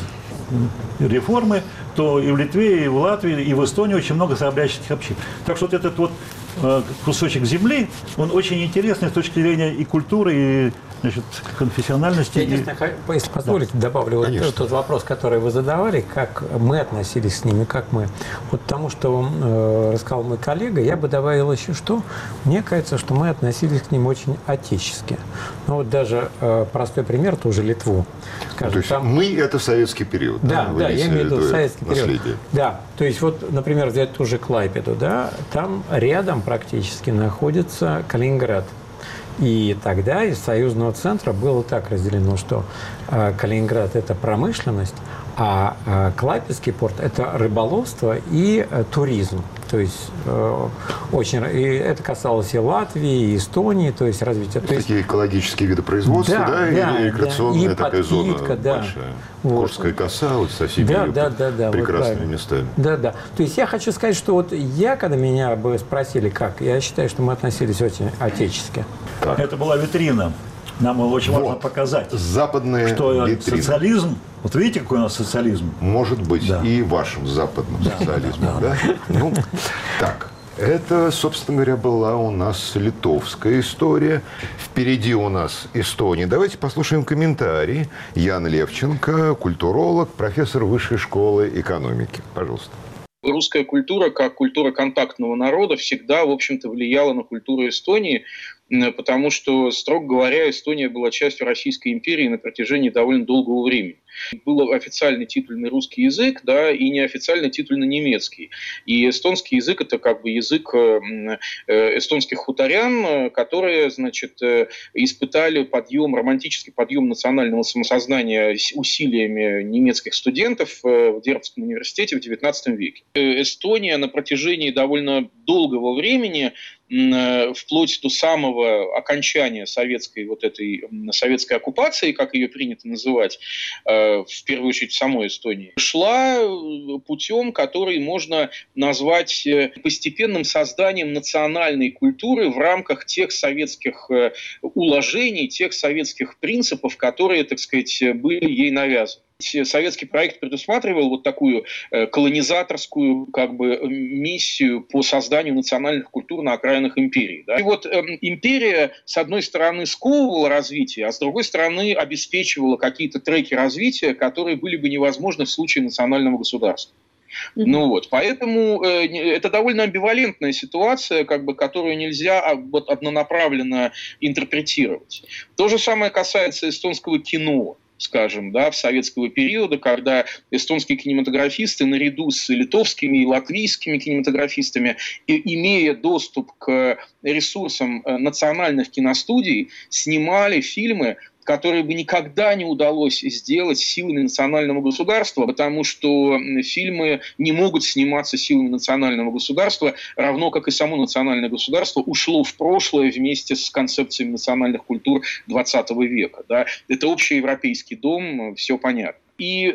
реформы, то и в Литве, и в Латвии, и в Эстонии очень много старобрядческих общин. Так что вот этот вот кусочек земли, он очень интересный с точки зрения и культуры, и, значит, конфессиональности.
Если позволите, добавлю вот тот вопрос, который вы задавали, как мы относились с ними, как мы. Вот тому, что рассказал мой коллега, я бы добавил еще что. Мне кажется, что мы относились к ним очень отечески. Ну вот даже простой пример, тоже Литву.
Скажем, то есть там... мы – это советский период.
Да, я имею в виду советский
наследие.
период. Да, то есть вот, например, взять ту же Клайпеду, да, там рядом практически находится Калининград. И тогда из союзного центра было так разделено, что Калининград – это промышленность, а Клайпедский порт – это рыболовство и туризм. То есть и это касалось и Латвии, и Эстонии, то есть развитие.
Такие экологические виды производства, и рекреационная такая зона большая. Куршская коса вот со всеми прекрасными местами.
Да. То есть я хочу сказать, что вот когда меня бы спросили, как, я считаю, что мы относились очень отечески.
Это была витрина. Нам было очень важно показать,
западная
что
витрина.
социализм Вот видите, какой у нас социализм?
Может быть,
да.
И вашим западным социализмом, да? Ну, так, это, собственно говоря, была у нас литовская история. Впереди у нас Эстония. Давайте послушаем комментарий. Ян Левченко, культуролог, профессор Высшей школы экономики. Пожалуйста.
Русская культура, как культура контактного народа, всегда, в общем-то, влияла на культуру Эстонии, потому что, строго говоря, Эстония была частью Российской империи на протяжении довольно долгого времени. Был официальный титульный русский язык, да, и неофициальный титульный немецкий. И эстонский язык – это как бы язык эстонских хуторян, которые, значит, испытали романтический подъем национального самосознания усилиями немецких студентов в Дербцком университете в XIX веке. Эстония на протяжении довольно долгого времени, вплоть до самого окончания советской оккупации, как ее принято называть, в первую очередь в самой Эстонии, шла путем, который можно назвать постепенным созданием национальной культуры в рамках тех советских уложений, тех советских принципов, которые, так сказать, были ей навязаны. Советский проект предусматривал вот такую колонизаторскую как бы миссию по созданию национальных культур на окраинах империи. Да? И вот империя, с одной стороны, сковывала развитие, а с другой стороны, обеспечивала какие-то треки развития, которые были бы невозможны в случае национального государства. Ну вот, поэтому это довольно амбивалентная ситуация, как бы, которую нельзя однонаправленно интерпретировать. То же самое касается эстонского кино. Скажем, да, в советского периода, когда эстонские кинематографисты наряду с литовскими и латвийскими кинематографистами, имея доступ к ресурсам национальных киностудий, снимали фильмы, которые бы никогда не удалось сделать силами национального государства, потому что фильмы не могут сниматься силами национального государства, равно как и само национальное государство ушло в прошлое вместе с концепциями национальных культур XX века. Да? Это общеевропейский дом, все понятно. И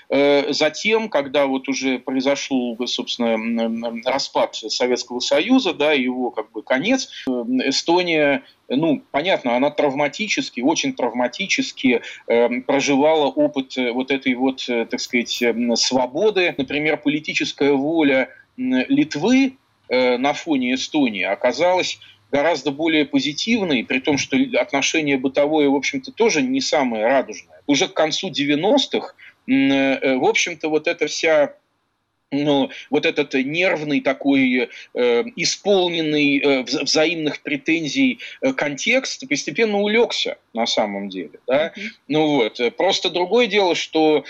затем, когда вот уже произошел, собственно, распад Советского Союза, да, его как бы конец, Эстония, ну, понятно, она травматически, очень травматически проживала опыт вот этой вот, так сказать, свободы. Например, политическая воля Литвы на фоне Эстонии оказалась гораздо более позитивной, при том, что отношение бытовое, в общем-то, тоже не самое радужное. Уже к концу 90-х, в общем-то, вот эта вся... вот этот нервный такой, исполненный взаимных претензий контекст постепенно улегся на самом деле. Да? Ну вот. Просто другое дело, что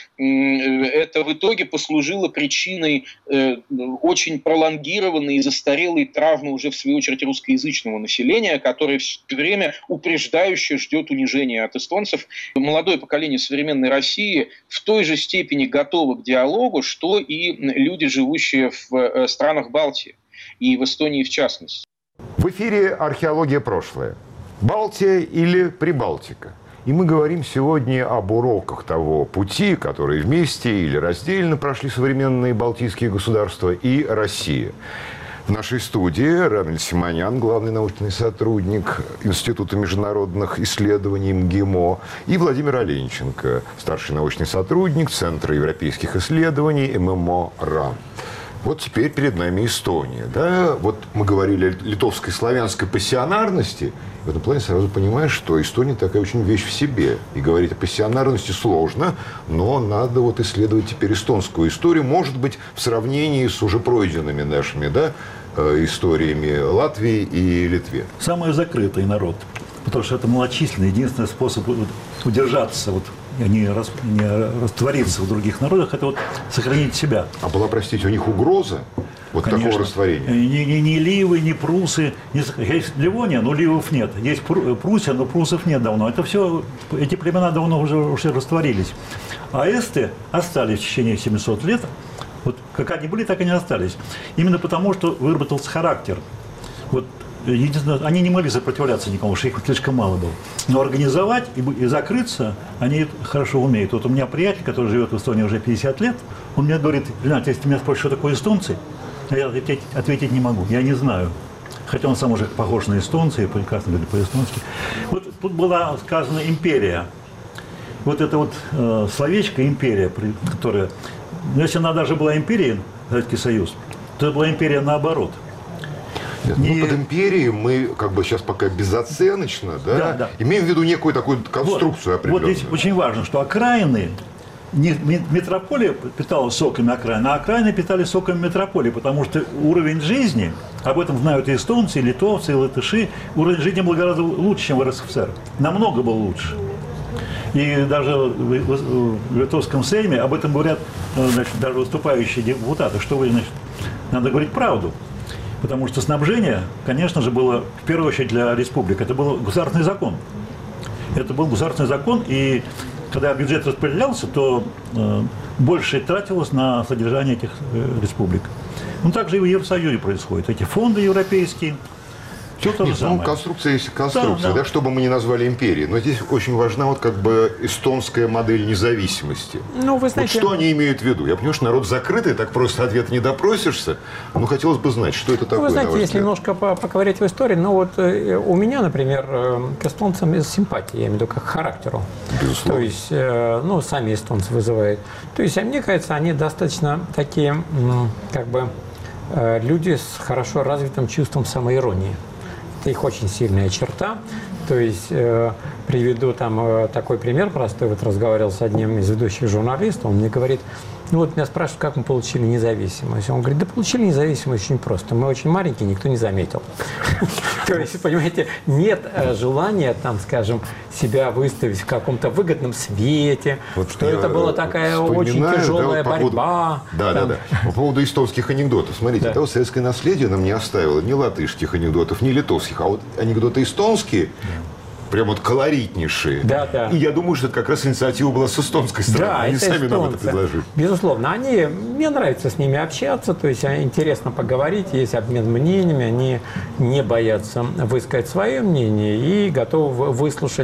это в итоге послужило причиной очень пролонгированной и застарелой травмы уже в свою очередь русскоязычного населения, которое все время упреждающе ждет унижения от эстонцев. Молодое поколение современной России в той же степени готово к диалогу, что и люди, живущие в странах Балтии, и в Эстонии в частности.
В эфире «Археология. Прошлое». Балтия или Прибалтика? И мы говорим сегодня об уроках того пути, который вместе или раздельно прошли современные балтийские государства и Россия. В нашей студии Рамиль Симонян, главный научный сотрудник Института международных исследований МГИМО, и Владимир Оленченко, старший научный сотрудник Центра европейских исследований ММО РАН. Вот теперь перед нами Эстония. Да? Вот мы говорили о литовской славянской пассионарности. В этом плане сразу понимаешь, что Эстония такая очень вещь в себе. И говорить о пассионарности сложно, но надо вот исследовать теперь эстонскую историю. Может быть, в сравнении с уже пройденными нашими, да, историями Латвии и Литвы.
Самый закрытый народ. Потому что это малочисленный, единственный способ удержаться, вот, не раствориться в других народах, это вот сохранить себя.
А была, простите, у них угроза вот такого растворения?
Ни ливы, ни прусы. Есть Ливония, но ливов нет. Есть Пруссия, но прусов нет давно. Это все, эти племена давно уже растворились. А эсты остались в течение 700 лет. Вот как они были, так они остались. Именно потому, что выработался характер. Вот, они не могли сопротивляться никому, что их слишком мало было. Но организовать и закрыться они хорошо умеют. Вот у меня приятель, который живет в Эстонии уже 50 лет, он мне говорит: Ренат, если ты меня спросишь, что такое эстонцы, я ответить не могу, я не знаю. Хотя он сам уже похож на эстонца и прекрасно говорит по-эстонски. Вот тут была сказана империя. вот это вот словечко «империя», которая... Если она даже была империей, Советский Союз, то это была империя наоборот.
Ну, под империей мы как бы сейчас пока безоценочно, да, имеем в виду некую такую конструкцию определенную.
Вот здесь очень важно, что окраины, не метрополия питала соками окраины, а окраины питали соками метрополии, потому что уровень жизни, об этом знают и эстонцы, и литовцы, и латыши, уровень жизни был гораздо лучше, чем в РСФСР. Намного был лучше. И даже в Литовском Сейме об этом говорят, значит, даже выступающие депутаты, что вы, значит, надо говорить правду. Потому что снабжение, конечно же, было в первую очередь для республик. Это был государственный закон. Это был государственный закон, и когда бюджет распределялся, то больше тратилось на содержание этих республик. Ну, так же и в Евросоюзе происходит. Эти фонды европейские. Все то же самое.
Ну, конструкция есть конструкция, да, что бы мы ни назвали империей. Но здесь очень важна вот как бы эстонская модель независимости. Ну, вы знаете... Вот что они имеют в виду? Я понимаю, что народ закрытый, так просто ответа не допросишься. Но хотелось бы знать, что это такое.
Вы знаете, если немножко поговорить в истории, ну вот у меня, например, к эстонцам из симпатии, я имею в виду как к характеру.
Безусловно.
То есть, ну, сами эстонцы вызывают. То есть, мне кажется, они достаточно такие, как бы, люди с хорошо развитым чувством самоиронии. Это их очень сильная черта. То есть, приведу там такой пример простой. Вот разговаривал с одним из ведущих журналистов, он мне говорит, ну вот меня спрашивают, как мы получили независимость. Он говорит, да получили независимость очень просто. Мы очень маленькие, никто не заметил. То есть, понимаете, нет желания, там, скажем, себя выставить в каком-то выгодном свете, что это была такая очень тяжелая борьба.
Да. По поводу эстонских анекдотов. Смотрите, это вот советское наследие нам не оставило ни латышских анекдотов, ни литовских, а вот анекдоты эстонские, прям вот колоритнейшие.
Да.
И я думаю, что это как раз инициатива была с эстонской стороны.
Да,
они сами
эстонцы.
нам это предложили.
Безусловно. Мне нравится с ними общаться, то есть интересно поговорить, есть обмен мнениями, они не боятся высказать свое мнение и готовы выслушать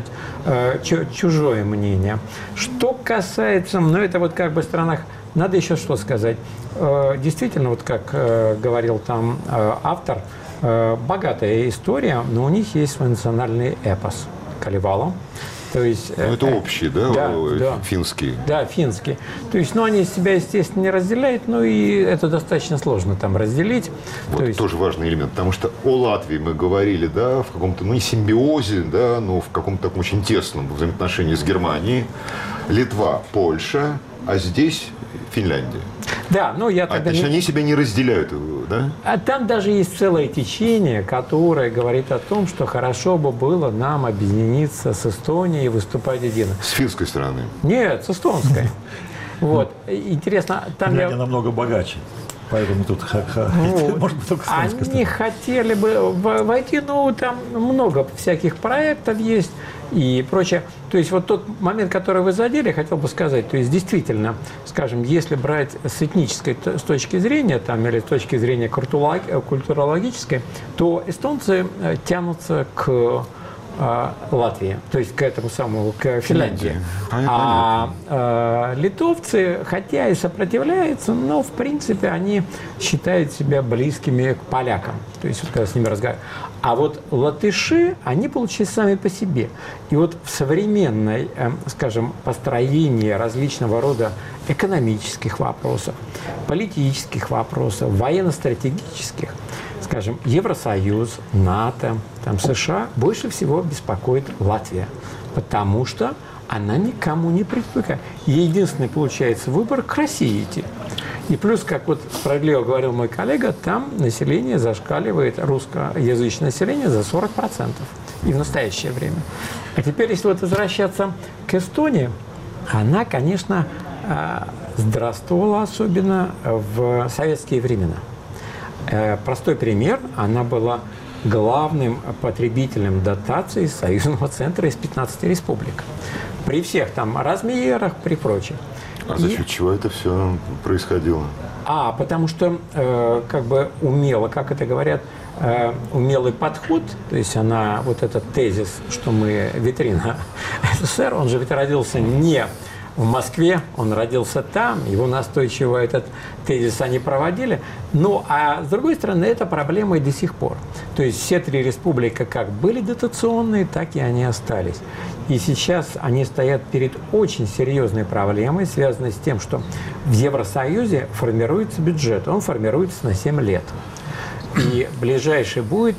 чужое мнение. Что касается, ну это вот как бы в странах, надо еще что сказать. Действительно, вот как говорил там автор, богатая история, но у них есть свой национальный эпос Калевала. То есть,
это общий, да, финский?
Да, финский. То есть, они себя, естественно, не разделяют, но и это достаточно сложно там разделить.
Вот это тоже важный элемент, потому что о Латвии мы говорили, да, в каком-то, не симбиозе, да, но в каком-то таком очень тесном взаимоотношении с Германией. Литва, Польша, а здесь Финляндия.
Да, я тогда...
Значит, они себя не разделяют, да?
А там даже есть целое течение, которое говорит о том, что хорошо бы было нам объединиться с Эстонией и выступать едино.
С финской стороны?
Нет, с эстонской. Вот. Интересно, там
Финляндия намного богаче. Поэтому тут может быть только
они хотели бы войти, там много всяких проектов есть и прочее. То есть вот тот момент, который вы задели, хотел бы сказать, то есть действительно, скажем, если брать с этнической с точки зрения или с точки зрения культурологической, то эстонцы тянутся к Латвии, то есть к этому самому, к Финляндии. А литовцы, хотя и сопротивляются, но в принципе они считают себя близкими к полякам. То есть, когда с ними разговаривают. А вот латыши, они получились сами по себе. И вот в современной, скажем, построении различного рода экономических вопросов, политических вопросов, военно-стратегических, скажем, Евросоюз, НАТО, США больше всего беспокоит Латвия, потому что она никому не предпочитает. Единственный, получается, выбор к России идти. И плюс, как вот справедливо говорил мой коллега, там население зашкаливает, русскоязычное население, за 40%. И в настоящее время. А теперь, если вот возвращаться к Эстонии, она, конечно, здравствовала особенно в советские времена. Простой пример, она была главным потребителем дотаций союзного центра из 15 республик. При всех там размерах, при прочем.
А за счет чего это все происходило?
Потому что как бы умело, как это говорят, умелый подход, то есть вот этот тезис, что мы витрина СССР, он же ведь родился не в Москве, он родился там, его настойчиво этот тезис они проводили. Ну, а с другой стороны, это проблема и до сих пор. То есть все 3 республики как были дотационные, так и они остались. И сейчас они стоят перед очень серьезной проблемой, связанной с тем, что в Евросоюзе формируется бюджет, он формируется на 7 лет. И ближайший будет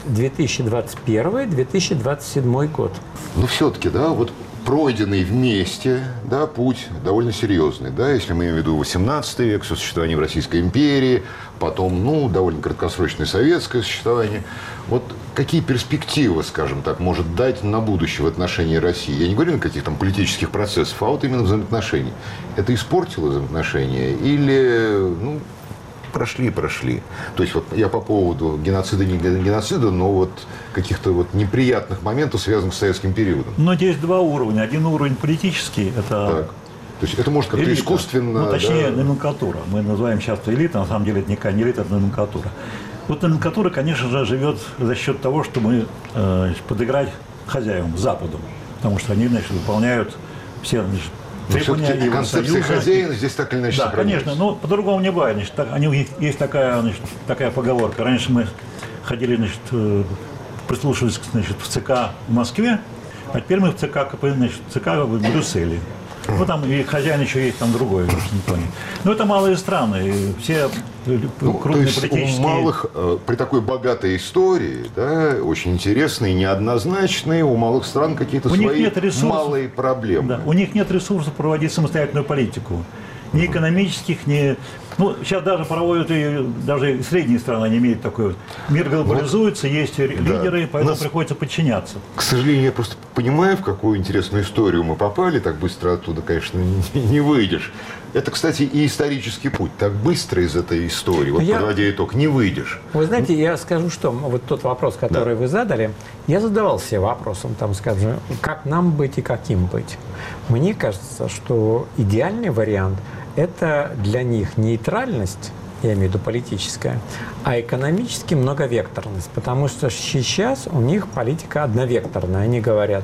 2021-2027 год.
Но все-таки, да, вот пройденный вместе, да, путь довольно серьезный, да, если мы имеем в виду 18 век, существование в Российской империи, потом, ну, довольно краткосрочное советское существование. Вот какие перспективы, скажем так, может дать на будущее в отношении России? Я не говорю о каких-то там политических процессах, а вот именно взаимоотношений. Это испортило взаимоотношения или, ну, прошли. То есть вот я по поводу геноцида, не геноцида, но вот каких-то вот неприятных моментов, связанных с советским периодом.
Но здесь 2 уровня. Один уровень политический, это...
Так. То есть это может как-то элита, искусственно...
Ну, точнее,
да?
Номенклатура. Мы называем часто элитой, на самом деле это никакая не элита, это номенклатура. Вот номенклатура, конечно же, живет за счет того, что мы подыграть хозяевам, Западу. Потому что они, значит, выполняют все, значит, требования
концепция хозяина здесь так или иначе.
Да, конечно, но по-другому не бывает. Значит, у них есть такая поговорка. Раньше мы ходили, значит, прислушивались, значит, в ЦК в Москве, а теперь мы в ЦК КП, значит, в ЦК в Брюсселе. Ну, там и хозяин еще есть там другой в Вашингтоне. Но это малые страны, и все крупные политические...
У малых, при такой богатой истории, да, очень интересной, неоднозначной, у малых стран какие-то свои малые проблемы.
Да, у них нет ресурсов проводить самостоятельную политику. Ни экономических, ни... Ну, сейчас даже проводят, и даже средние страны не имеют такой... Мир глобализуется, есть лидеры, поэтому приходится подчиняться.
К сожалению, я просто понимаю, в какую интересную историю мы попали. Так быстро оттуда, конечно, не выйдешь. Это, кстати, и исторический путь. Так быстро из этой истории, вот подводя итог, не выйдешь.
Вы знаете, я скажу, что вот тот вопрос, который вы задали, я задавал себе вопросом, там, скажем, как нам быть и каким быть. Мне кажется, что идеальный вариант – это для них нейтральность, я имею в виду политическая, а экономически многовекторность. Потому что сейчас у них политика одновекторная. Они говорят,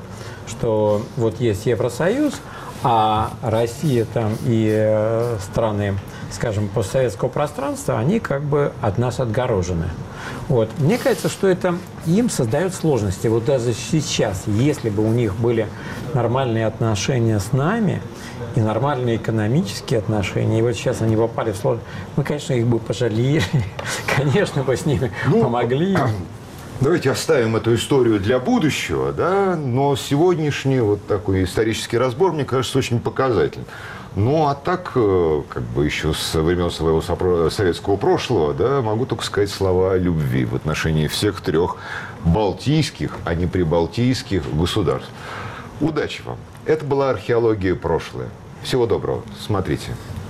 что вот есть Евросоюз, а Россия там и страны, скажем, постсоветского пространства, они как бы от нас отгорожены. Вот. Мне кажется, что это им создает сложности. Вот даже сейчас, если бы у них были нормальные отношения с нами и нормальные экономические отношения, и вот сейчас они попали в сложность, мы, конечно, их бы пожалели, конечно, бы с ними помогли.
Давайте оставим эту историю для будущего, да, но сегодняшний вот такой исторический разбор, мне кажется, очень показательный. Ну, а так, как бы еще со времен своего советского прошлого, да, могу только сказать слова любви в отношении всех 3 балтийских, а не прибалтийских государств. Удачи вам. Это была археология прошлое. Всего доброго. Смотрите.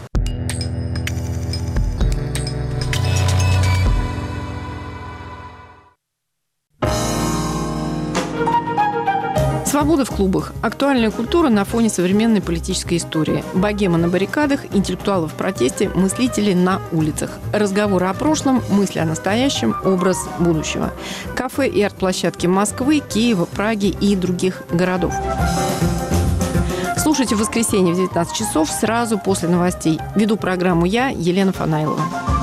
Свобода в клубах. Актуальная культура на фоне современной политической истории. Богема на баррикадах, интеллектуалы в протесте, мыслители на улицах. Разговоры о прошлом, мысли о настоящем, образ будущего. Кафе и арт-площадки Москвы, Киева, Праги и других городов. Слушайте в воскресенье в 19 часов сразу после новостей. Веду программу я, Елена Фанайлова.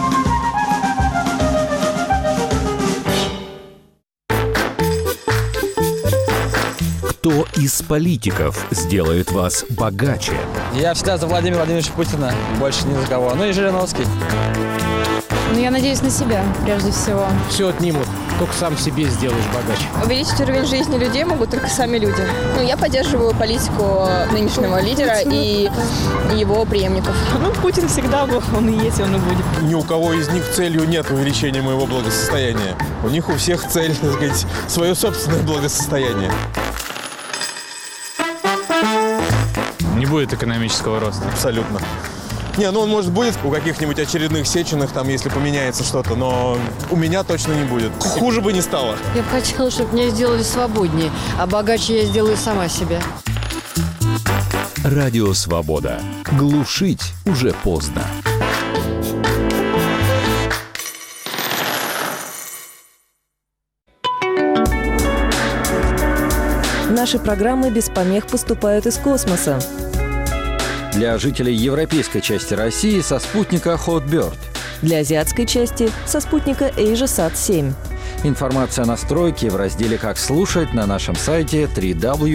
Кто из политиков сделает вас богаче?
Я всегда за Владимира Владимировича Путина, больше ни за кого. Ну и Жириновский.
Ну, я надеюсь на себя, прежде всего.
Все отнимут, только сам себе сделаешь богаче.
Увеличить уровень жизни людей могут только сами люди. Ну, я поддерживаю политику нынешнего лидера и его преемников.
Ну, Путин всегда был, он и есть, он и будет.
Ни у кого из них целью нет увеличения моего благосостояния. У них у всех цель, так сказать, свое собственное благосостояние.
Не будет экономического роста.
Абсолютно. Не, ну он, может, будет у каких-нибудь очередных Сеченых, там, если поменяется что-то, но у меня точно не будет. Хуже бы не стало.
Я бы хотела, чтобы меня сделали свободнее, а богаче я сделаю сама себя.
Радио «Свобода». Глушить уже поздно.
Наши программы без помех поступают из космоса. Для жителей европейской части России со спутника Hotbird.
Для азиатской части со спутника AsiaSat-7.
Информация о настройке в разделе «Как слушать» на нашем сайте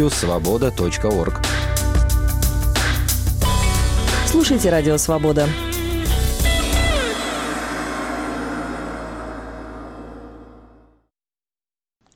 www.svoboda.org.
Слушайте «Радио Свобода».